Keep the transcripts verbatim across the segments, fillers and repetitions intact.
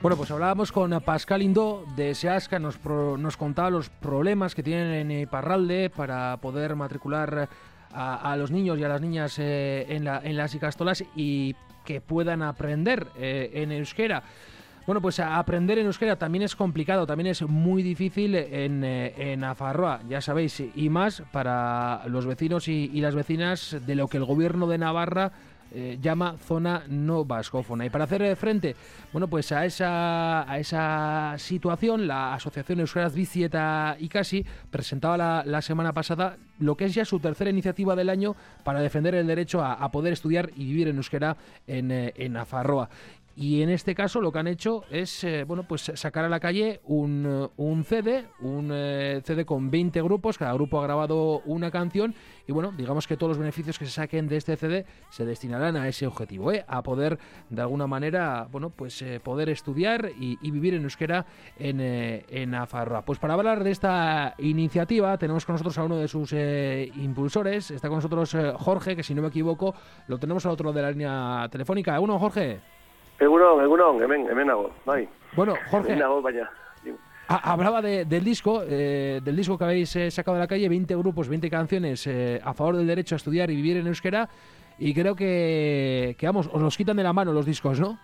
Bueno, pues hablábamos con Pascal Indó de Seasca, nos, pro, nos contaba los problemas que tienen en Iparralde para poder matricular a, a los niños y a las niñas eh, en, la, en las ikastolas y que puedan aprender eh, en euskera. Bueno, pues aprender en euskera también es complicado, también es muy difícil en, en Nafarroa, ya sabéis, y más para los vecinos y, y las vecinas de lo que el gobierno de Navarra eh, llama zona no vascófona. Y para hacer frente, bueno, pues a esa, a esa situación, la Asociación Euskaraz Bizi eta Ikasi presentaba la, la semana pasada lo que es ya su tercera iniciativa del año para defender el derecho a, a poder estudiar y vivir en euskera en, en Nafarroa. Y en este caso lo que han hecho es eh, bueno, pues sacar a la calle un, un C D, un eh, C D con veinte grupos, cada grupo ha grabado una canción y bueno, digamos que todos los beneficios que se saquen de este C D se destinarán a ese objetivo, ¿eh? A poder de alguna manera, bueno, pues eh, poder estudiar y, y vivir en euskera en, eh, en Nafarroa. Pues para hablar de esta iniciativa tenemos con nosotros a uno de sus eh, impulsores, está con nosotros eh, Jorge, que si no me equivoco lo tenemos al otro lado de la línea telefónica. ¿Uno, Jorge? Egunon, egunon, hemen, hemen nago, bai. Bueno, Jorge, hemen nago, baina. A, hablaba de, del disco, eh, del disco que habéis eh, sacado de la calle, veinte grupos, veinte canciones eh, a favor del derecho a estudiar y vivir en euskera, y creo que, que, vamos, os los quitan de la mano los discos, ¿no?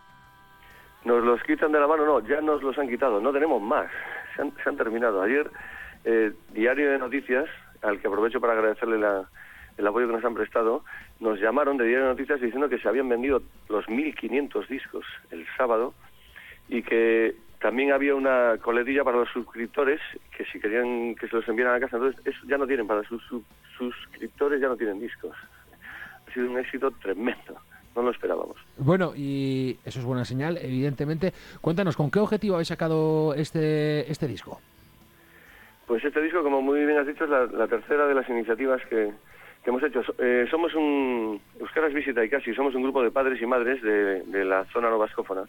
Nos los quitan de la mano, no, ya nos los han quitado, no tenemos más, se han, se han terminado. Ayer, eh, Diario de Noticias, al que aprovecho para agradecerle la... el apoyo que nos han prestado, nos llamaron de Diario de Noticias diciendo que se habían vendido los mil quinientos discos el sábado y que también había una coletilla para los suscriptores que si querían que se los enviaran a casa, entonces eso ya no tienen, para sus sus suscriptores ya no tienen discos. Ha sido un éxito tremendo, no lo esperábamos. Bueno, y eso es buena señal, evidentemente. Cuéntanos, ¿con qué objetivo habéis sacado este, este disco? Pues este disco, como muy bien has dicho, es la, la tercera de las iniciativas que que hemos hecho. Eh, somos un Euskaraz Bizi eta Ikasi, somos un grupo de padres y madres de, de la zona no vascófona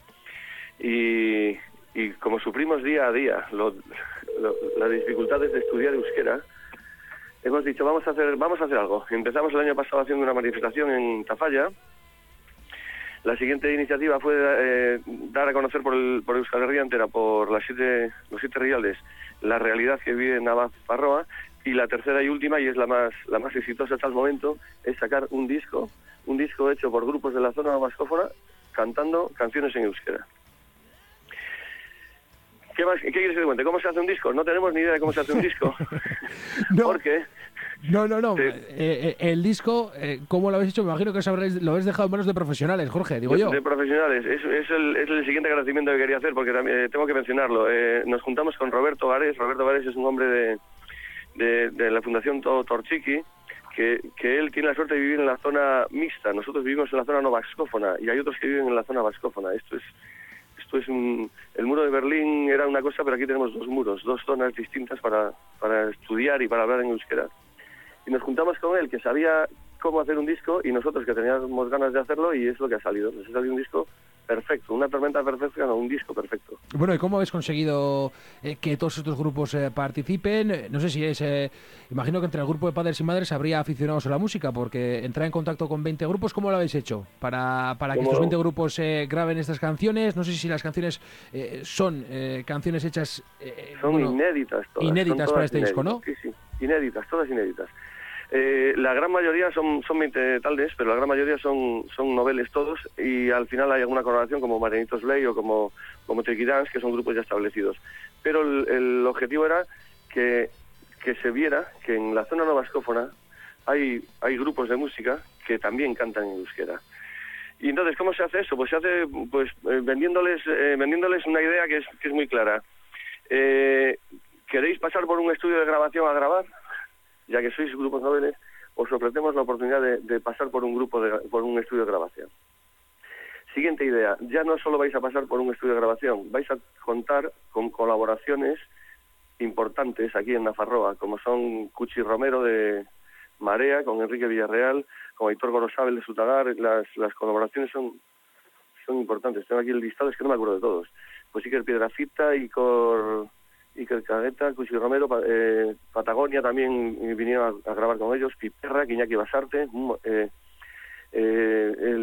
y, y como sufrimos día a día lo, lo, las dificultades de estudiar euskera, hemos dicho vamos a hacer vamos a hacer algo. Empezamos el año pasado haciendo una manifestación en Tafalla. La siguiente iniciativa fue eh, dar a conocer por, el, por Euskal Herria entera, por las siete, los siete riales, la realidad que vive en Nafarroa. Y la tercera y última, y es la más la más exitosa hasta el momento, es sacar un disco, un disco hecho por grupos de la zona vascófona cantando canciones en euskera. ¿Qué más? ¿Qué quieres que te cuente? ¿Cómo se hace un disco? No tenemos ni idea de cómo se hace un disco. No. ¿Por qué? No, no, no. Sí. Eh, eh, el disco, eh, ¿cómo lo habéis hecho? Me imagino que os habréis, lo habéis dejado en manos de profesionales, Jorge, digo de, yo. De profesionales. Es, es, el, es el siguiente agradecimiento que quería hacer, porque también eh, tengo que mencionarlo. Eh, nos juntamos con Roberto Vares. Roberto Vares es un hombre de... De, de la Fundación Torchiqui, que, que él tiene la suerte de vivir en la zona mixta. Nosotros vivimos en la zona no vascófona y hay otros que viven en la zona vascófona. Esto es esto es un... El muro de Berlín era una cosa, pero aquí tenemos dos muros, dos zonas distintas para, para estudiar y para hablar en euskera. Y nos juntamos con él, que sabía cómo hacer un disco, y nosotros que teníamos ganas de hacerlo, y es lo que ha salido. Nos ha salido un disco perfecto, una tormenta perfecta, no, un disco perfecto. Bueno, ¿y cómo habéis conseguido eh, que todos estos grupos eh, participen? No sé si es... Eh, imagino que entre el grupo de padres y madres habría aficionados a la música, porque entrar en contacto con veinte grupos, ¿cómo lo habéis hecho? Para, para que estos veinte grupos eh, graben estas canciones. No sé si las canciones eh, son eh, canciones hechas... Eh, son bueno, inéditas todas. Inéditas todas para este inéditas, disco, ¿no? Sí, sí, inéditas, todas inéditas. Eh, la gran mayoría son son veinte taldes, pero la gran mayoría son son noveles todos, y al final hay alguna colaboración como Marenitos Blay o como como Tricky Dance, que son grupos ya establecidos. Pero el, el objetivo era que que se viera que en la zona no vascófona hay hay grupos de música que también cantan en euskera. Y entonces, ¿cómo se hace eso? Pues se hace pues eh, vendiéndoles eh, vendiéndoles una idea que es que es muy clara. Eh, ¿Queréis pasar por un estudio de grabación a grabar? Ya que sois grupos noveles, os ofrecemos la oportunidad de, de pasar por un grupo de, por un estudio de grabación. Siguiente idea, ya no solo vais a pasar por un estudio de grabación, vais a contar con colaboraciones importantes aquí en Nafarroa, como son Cuchi Romero de Marea, con Enrique Villarreal, con Aitor Gorosabel de Sutagar. Las, las colaboraciones son, son importantes. Tengo aquí el listado, es que no me acuerdo de todos. Pues Iker Piedrafita, Icor... Iker Cagueta, Cuchi Romero, eh, Patagonia también vinieron a, a grabar con ellos, Piperra, Iñaki Basarte, eh, eh, el, el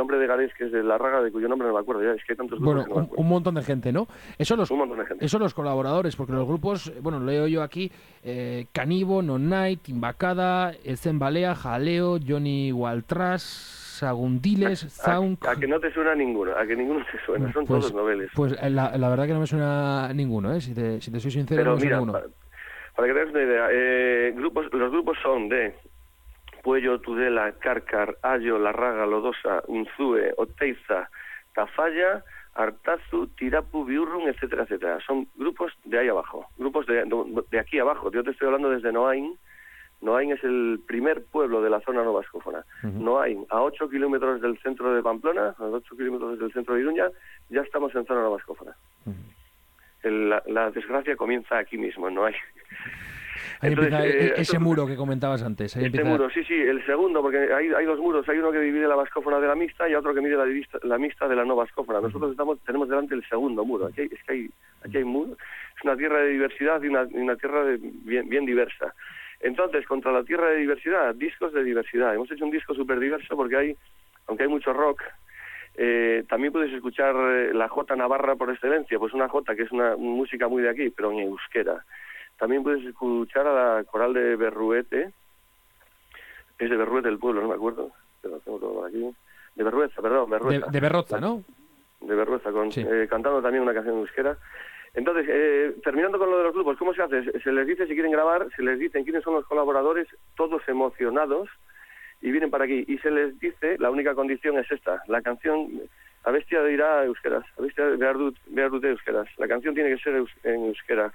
nombre de Gales, que es de La Raga, de cuyo nombre no me acuerdo ya, es que hay tantos grupos Bueno, que no me un, acuerdo. un montón de gente, ¿no? Eso los, Un montón de gente. Eso los colaboradores, porque los grupos, bueno, leo yo aquí, eh, Canibo, Non Night, Timbacada, Ezen Balea, Jaleo, Johnny Waltras, Sagundiles, Zaun... A, a que no te suena ninguno, a que ninguno te suena, son pues, todos noveles. Pues la, la verdad que no me suena ninguno, ¿eh? Si te, si te soy sincero, Pero no me mira, suena ninguno. para, para que te hagas una idea, eh, grupos, los grupos son de Puello, Tudela, Cárcar, Ayo, La Raga, Lodosa, Unzúe, Oteiza, Tafalla, Artazu, Tirapu, Biurrun, etcétera, etcétera. Son grupos de ahí abajo, grupos de, de aquí abajo. Yo te estoy hablando desde Noain. Noain es el primer pueblo de la zona no vascófona. Uh-huh. Noain, a ocho kilómetros del centro de Pamplona, a ocho kilómetros del centro de Iruña, ya estamos en zona no vascófona. Uh-huh. El, la, la desgracia comienza aquí mismo, en Noain. Ahí Entonces, empieza eh, ese esto, muro que comentabas antes. Ahí este empieza... muro, sí, sí, el segundo, porque hay, hay dos muros. Hay uno que divide la vascófona de la mixta y otro que divide la, divista, la mixta de la no vascófona. Nosotros estamos tenemos delante el segundo muro. Aquí hay, es que hay, aquí hay muro. Es una tierra de diversidad y una, una tierra de, bien, bien diversa. Entonces, contra la tierra de diversidad, discos de diversidad. Hemos hecho un disco súper diverso porque hay, aunque hay mucho rock, eh, también puedes escuchar eh, la jota navarra por excelencia, pues una jota que es una música muy de aquí, pero en euskera. También puedes escuchar a la coral de Berruete, es de Berruete el pueblo, no me acuerdo, pero tengo todo por aquí. De Berrueza, perdón, Berrueza. De, de Berroza, ¿no? De Berrueza, con, sí. eh, cantando también una canción en euskera. Entonces, eh, terminando con lo de los grupos, ¿cómo se hace? Se les dice si quieren grabar, se les dicen quiénes son los colaboradores, todos emocionados, y vienen para aquí. Y se les dice, la única condición es esta, la canción, a bestia dirá euskeraz, a bestia behar dute euskeraz, la canción tiene que ser en euskera.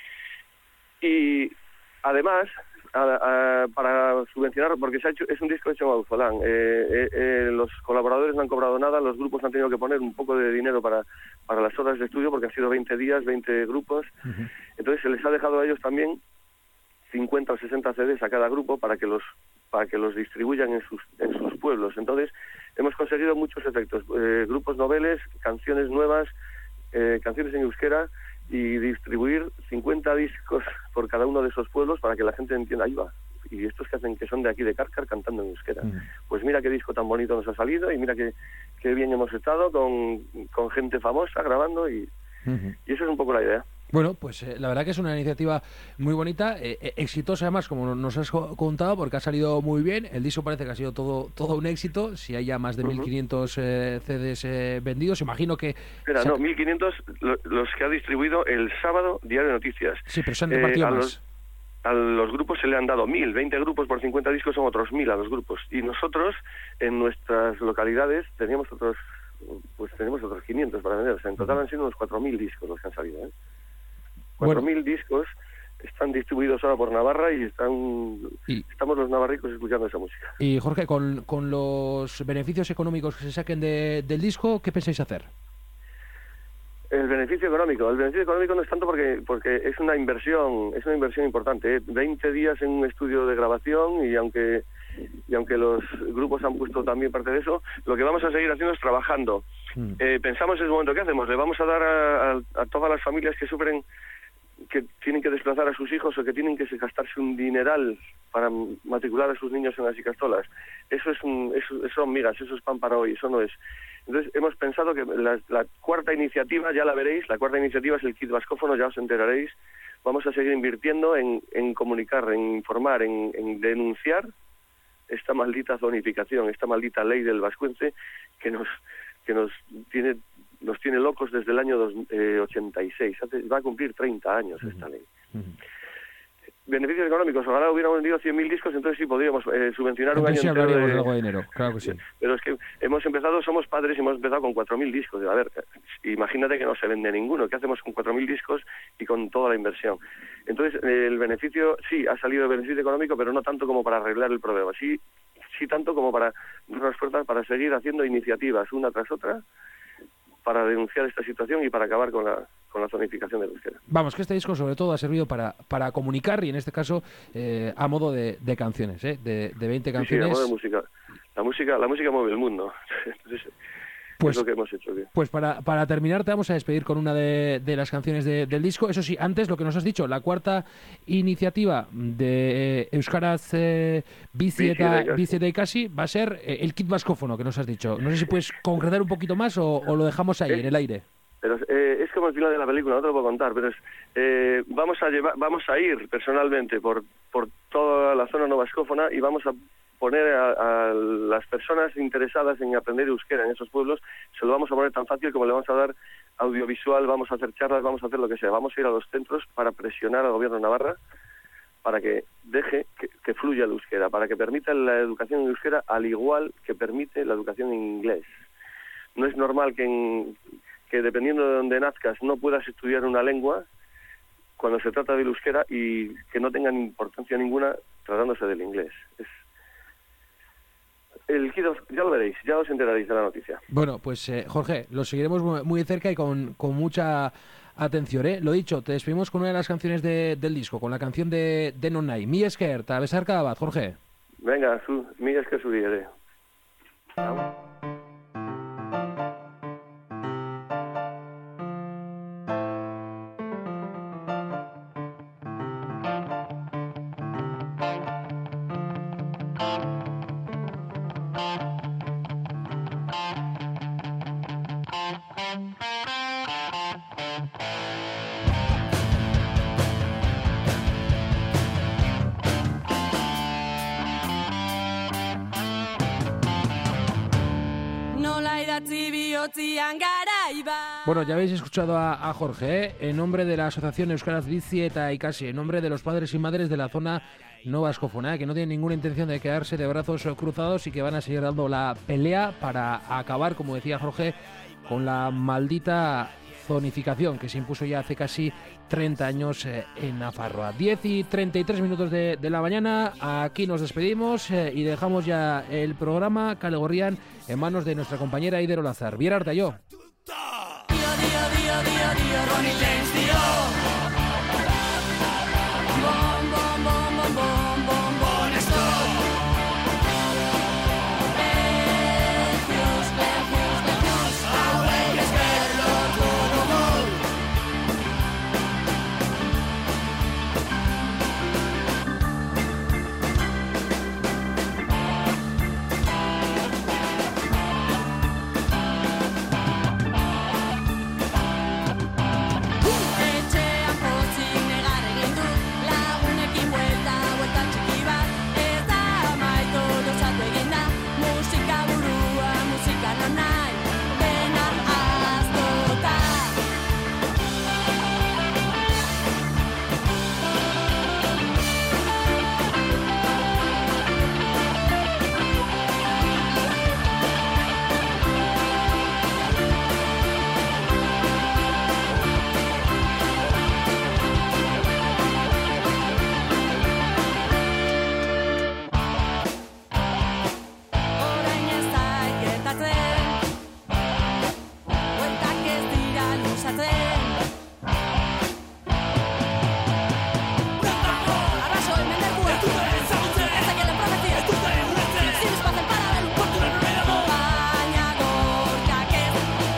Y además, a, a, para subvencionar, porque se ha hecho, es un disco hecho en Auzolán, eh, eh, eh, los colaboradores no han cobrado nada, los grupos han tenido que poner un poco de dinero para, para las horas de estudio, porque han sido veinte días, veinte grupos, uh-huh. Entonces se les ha dejado a ellos también cincuenta o sesenta C Ds a cada grupo para que los para que los distribuyan en sus en sus pueblos. Entonces hemos conseguido muchos efectos, eh, grupos noveles, canciones nuevas, eh, canciones en euskera, y distribuir cincuenta discos por cada uno de esos pueblos para que la gente entienda, ahí va, y estos que hacen que son de aquí de Cárcar cantando en euskera. Uh-huh. Pues mira qué disco tan bonito nos ha salido y mira qué, qué bien hemos estado con, con gente famosa grabando y, uh-huh. y eso es un poco la idea. Bueno, pues eh, la verdad que es una iniciativa muy bonita, eh, eh, exitosa además, como nos has contado, porque ha salido muy bien. El disco parece que ha sido todo todo un éxito. Si hay ya más de uh-huh. mil quinientos eh, C Ds eh, vendidos, imagino que... Espera, no, mil quinientos lo, los que ha distribuido el sábado Diario de Noticias. Sí, pero se han repartido eh, más. Los, a los grupos se le han dado mil, veinte grupos por cincuenta discos son otros mil a los grupos. Y nosotros, en nuestras localidades, teníamos otros pues tenemos otros quinientos para vender. O sea, en total uh-huh. han sido unos cuatro mil discos los que han salido, ¿eh? cuatro mil bueno. discos están distribuidos ahora por Navarra y están y, estamos los navarricos escuchando esa música. Y Jorge, con, con los beneficios económicos que se saquen de, del disco, ¿qué pensáis hacer? El beneficio económico, el beneficio económico no es tanto porque porque es una inversión, es una inversión importante, ¿eh? veinte días en un estudio de grabación y aunque y aunque los grupos han puesto también parte de eso, lo que vamos a seguir haciendo es trabajando. Mm. Eh, pensamos en ese momento, ¿qué hacemos? Le vamos a dar a, a, a todas las familias que sufren, que tienen que desplazar a sus hijos o que tienen que gastarse un dineral para matricular a sus niños en las Icastolas. Eso es un, eso, eso son migas, eso es pan para hoy, eso no es. Entonces hemos pensado que la, la cuarta iniciativa, ya la veréis, la cuarta iniciativa es el kit vascófono, ya os enteraréis. Vamos a seguir invirtiendo en, en comunicar, en informar, en, en denunciar esta maldita zonificación, esta maldita ley del vascuence que nos que nos tiene nos tiene locos desde el año dos, eh, ochenta y seis. Va a cumplir treinta años uh-huh. esta ley. Uh-huh. Beneficios económicos. Ojalá hubiéramos vendido cien mil discos, entonces sí podríamos eh, subvencionar entonces un año sí entero de... algo de dinero, claro que sí. Pero es que hemos empezado, somos padres y hemos empezado con cuatro mil discos. A ver, imagínate que no se vende ninguno. ¿Qué hacemos con cuatro mil discos y con toda la inversión? Entonces, eh, el beneficio, sí, ha salido el beneficio económico, pero no tanto como para arreglar el problema. Sí, sí tanto como para darnos fuerzas para seguir haciendo iniciativas una tras otra para denunciar esta situación y para acabar con la con la zonificación del euskera. Vamos, que este disco sobre todo ha servido para para comunicar y en este caso eh, a modo de, de canciones, ¿eh? de, de veinte canciones. Sí, sí, a modo de música. La música, la música mueve el mundo. Entonces, Pues, es lo que hemos hecho aquí. Pues para, para terminar te vamos a despedir con una de, de las canciones de, del disco. Eso sí, antes lo que nos has dicho, la cuarta iniciativa de eh, Euskaraz eh, Bizi eta Bizi eta Ikasi va a ser eh, el kit vascófono que nos has dicho. No sé si puedes concretar un poquito más o, o lo dejamos ahí, ¿Eh? en el aire. Pero eh, es como el final de la película, no te lo puedo contar, pero es, eh, vamos a llevar, vamos a ir personalmente por por toda la zona no vascófona y vamos a poner a, a las personas interesadas en aprender euskera en esos pueblos, se lo vamos a poner tan fácil como le vamos a dar audiovisual, vamos a hacer charlas, vamos a hacer lo que sea, vamos a ir a los centros para presionar al gobierno de Navarra para que deje que, que fluya el euskera, para que permita la educación en euskera al igual que permite la educación en inglés. No es normal que en que dependiendo de donde nazcas no puedas estudiar una lengua cuando se trata del euskera y que no tengan importancia ninguna tratándose del inglés. Es el kit, ya lo veréis, ya os enteraréis de la noticia. Bueno, pues eh, Jorge, lo seguiremos muy, muy de cerca y con, con mucha atención, ¿eh? Lo dicho, te despedimos con una de las canciones de, del disco, con la canción de, de Nonai. Mi esker, ta besar cada bat, Jorge. Venga, zu, mi esker zuri ere. Bueno, ya habéis escuchado a, a Jorge, ¿eh? En nombre de la Asociación Euskaraz Bizi eta Ikasi, en nombre de los padres y madres de la zona no vascófona, ¿eh? Que no tienen ninguna intención de quedarse de brazos cruzados y que van a seguir dando la pelea para acabar, como decía Jorge, con la maldita zonificación que se impuso ya hace casi treinta años eh, en Nafarroa. diez y treinta y tres minutos de, de la mañana, aquí nos despedimos eh, y dejamos ya el programa Kale Gorrian en manos de nuestra compañera Ider Olazar. Bien harta yo.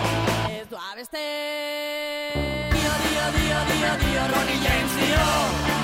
Dio, Dio, Dio, Dio, Ronnie James, Dio.